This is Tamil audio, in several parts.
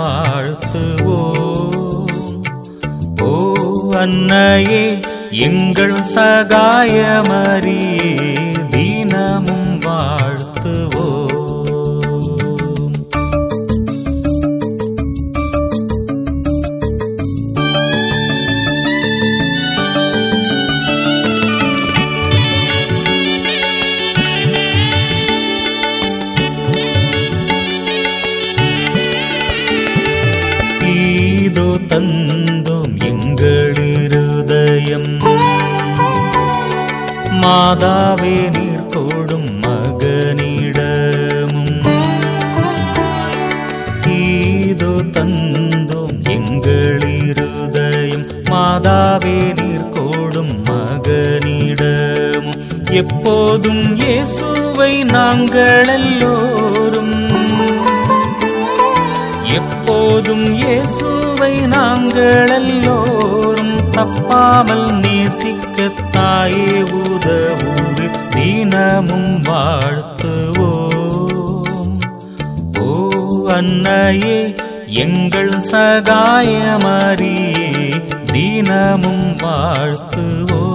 வாழ்த்துவோம். ஓ அன்னையே எங்கள் சகாய மரியே, தினமும் வாழ்த்துவோம். ஈதோ தந்தோம் எங்கள் இருதயம், மாதாவே நீர் கொடும் மகனிடமும். ஈதோ தந்தோம் எங்கள் இருதயம், மாதாவே நீர் கொடும் மகனிடமும். எப்போதும் இயேசுவை நாங்கள் எல்லோரும், எப்போதும் இயேசுவை நாங்கள் எல்லோரும் தப்பாமல் நேசிக்க தாயே உதவுது, தினமும் வாழ்த்துவோம். ஓ அன்னையே எங்கள் சகாய மரியே, தினமும் வாழ்த்துவோம்.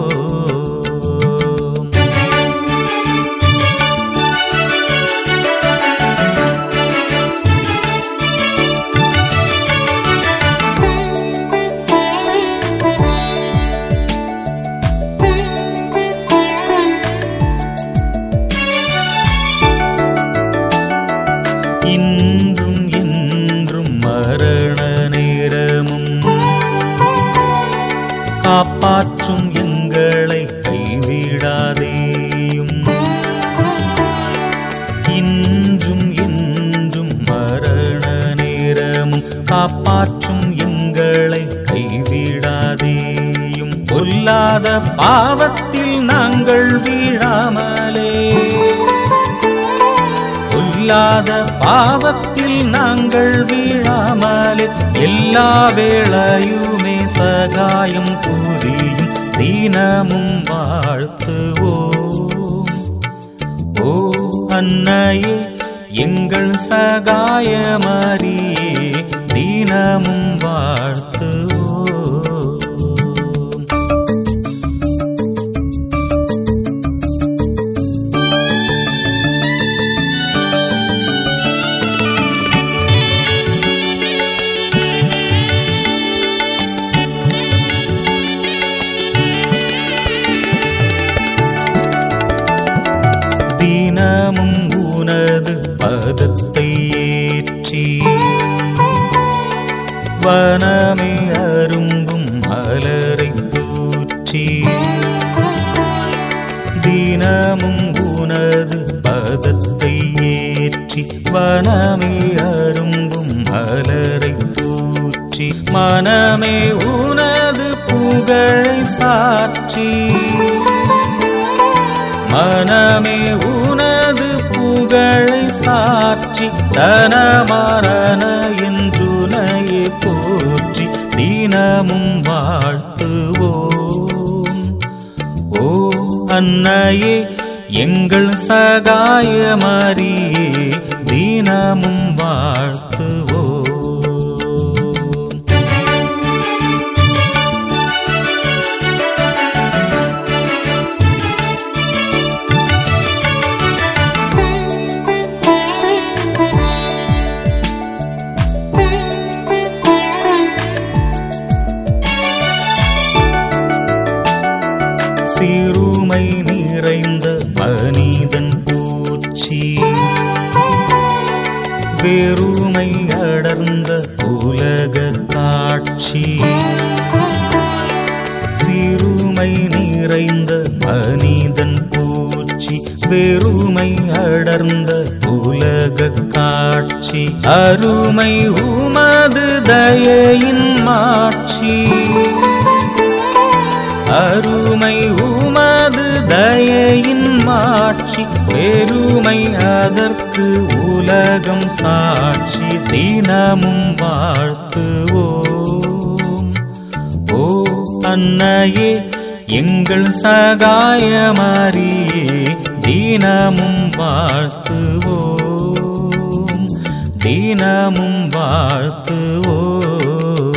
இன்றும் என்றும் மரண நேரமும் காப்பாற்றும் எங்களை கைவிடாதேயும். இன்றும் என்றும் மரண நேரமும் காப்பாற்றும் எங்களை கைவிடாதேயும். பொல்லாத பாவத்தில் நாங்கள் வீழாமலே, பொல்லாத பாவத்தில் நாங்கள் வீழாமலே, எல்லா வேளையுமே சகாயம் புரியும், தினமும் வாழ்த்துவோம். ஓ அன்னையே எங்கள் சகாய மரியே, தினமும் வாழ்த்துவோம். தினமும் உனது பதத்தை ஏற்றி வனமே அரும்பும் மலரை தூற்றி. தினமும் உனது பதத்தை ஏற்றி வனமே அரும்பும் மலரை தூற்றி. மனமே உனது புகழை சாற்றி, மனமே உனது புகழை சாற்றி. தனமரண என்றுனையே போற்றி, தினமும் வாழ்த்துவோம். ஓ அன்னையே எங்கள் சகாய மரியே, தினமும் வாழ்த்துவோம். சிறுமை நிறைந்த மனிதன் பூச்சி, வெறுமை அடர்ந்த உலக காட்சி. சிறுமை நிறைந்த மனிதன் பூச்சி, வெறுமை அடர்ந்த உலக காட்சி. அருமை உமது தயையின் மாட்சி, அருமை உமது தயையின் மாட்சி. பெருமை அதற்கு உலகம் சாட்சி, தினமும் வாழ்த்துவோம். ஓ அன்னையே எங்கள் சகாய மரியே, தினமும் வாழ்த்துவோம். தினமும் வாழ்த்துவோம்.